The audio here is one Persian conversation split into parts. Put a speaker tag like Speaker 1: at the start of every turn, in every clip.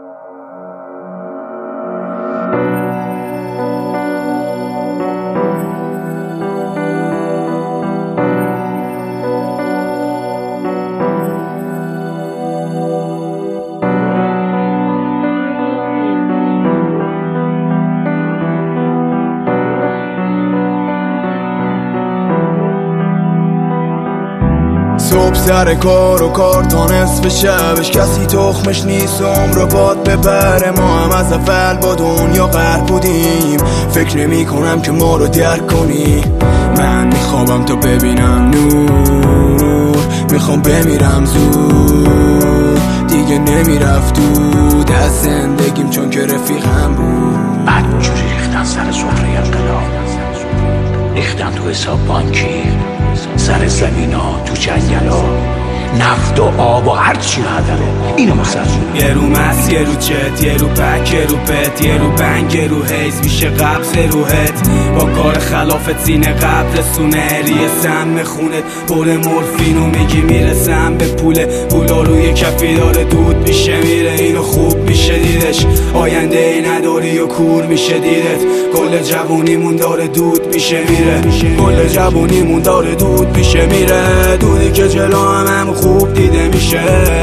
Speaker 1: صبح سر کار و کار تا نصف شبش کسی تخمش نیست عمر باد ببره. ما هم از اول با دنیا غرق بودیم، فکر نمی کنم که ما رو درک کنی. من میخوابم تا ببینم نور، میخوام بمیرم زود، دیگه نمیرفت دود از زندگیم چون که رفیقم بود.
Speaker 2: بدجوری ریختن سر سفره انقلاب، ریختن تو حساب بانکی، سر زمینا تو جنگلا، نفت و آب و هرچی نداره اینو مسلمون.
Speaker 3: یه رو مس یه رو چت، یه رو پک یه رو پت، یه رو بنگ یه رو هیز میشه قبض روحت. با کار خلافت سینه قبل رسونه، ریه سم میخونه پر مورفینو میگی میرسم به پولا روی کفی داره دود میشه میره. اینو خوب میشه دیدش، آینده ای نداری و کور میشه دیدت. کل جوونیمون داره دود میشه میره، کل جوونیمون داره دود میشه میره. دودی که جلو هم خوب دیده میشه،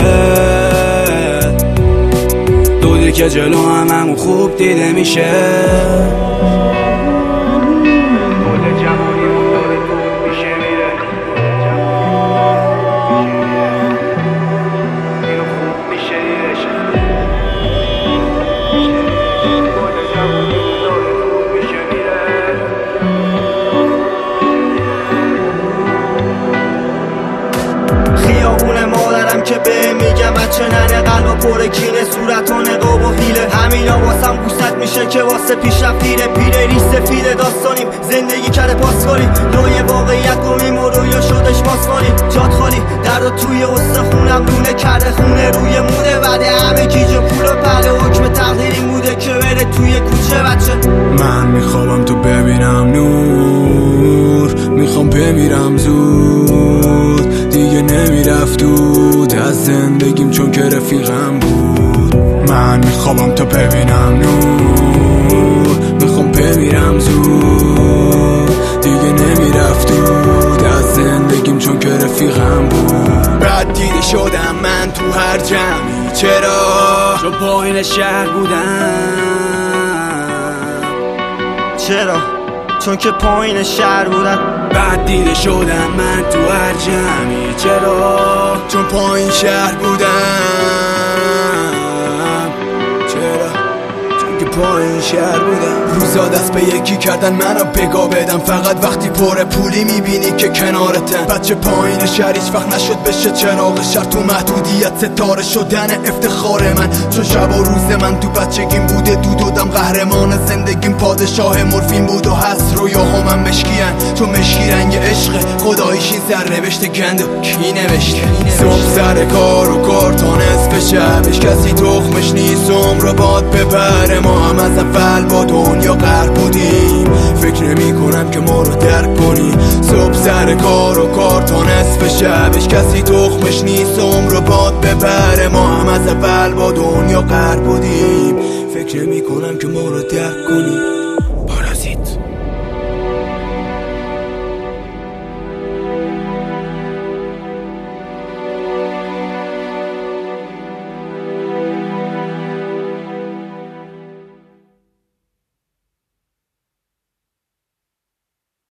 Speaker 3: دودی که جلو هم خوب دیده میشه. کل جوونیمون داره دود میشه میره، اینو خوب میشه دیدش. کل جوونیمون داره دود میشه میره.
Speaker 4: خیابون مادرم که به میگم بچه ننه، قلب پر کینه، صورت و نقاب و حیله. همینا واسم گوشت میشه که واسه پیشرفت پیره ریش سفیده. داستانیم زندگی کرده پاسکاری، لای واقعیت گمیم و رویا شدش ماسمانی. جات خالی درد و توی استخونم لونه کرده، خونه روی موده بعد همه گیج و پول و پله. حکم تقدیریم بوده که بره توی کوچه بچه.
Speaker 1: من میخوابم تو ببینم نور، میخوام بمیرم زود، دیگه نمیرفت دود از زندگیم چون که رفیقم بود. من میخوابم تا ببینم نور، میخوام بمیرم زود، دیگه نمیرفت دود از زندگیم چون که رفیقم بود. بعد دیده شدم من تو هر جمعی، چرا؟
Speaker 3: چون پایین شهر بودم.
Speaker 4: چرا؟ چون که پایین شهر بودم.
Speaker 3: بعد دیده شدم من تو هر جمعی، چرا؟
Speaker 1: چون پایین شهر بودم. چرا؟ چون که پایین شهر بودم. روزا دست به یکی کردن منو بگا بدم، فقط وقتی پر پولی میبینی که کنارتن. بچه پایین شهر هیچ وقت نشد بشه چراغ شهر، تو محدودیت ستاره شدن افتخار من. چون شب و روز من تو بچگیم بوده دودم قهرمان زندگیم، پادشاه مورفین بود و هست رویاها من مشکیان. چون مشکی رنگ عشق خداییش این سر نوشته گند و کی نوشته. صبح سر کار و کار تا نصف شبش کسی تخمش نیست عمر باد ببره. ما هم از اول با دنیا غرق بودیم، فکر نمی کنم که ما رو درک کنی. صبح سر کار و کار تا نصف شبش کسی تخمش نیست عمر باد ببره. ما هم از اول با دنیا غرق بودیم، فکر نمی کنم که ما رو درک کنی.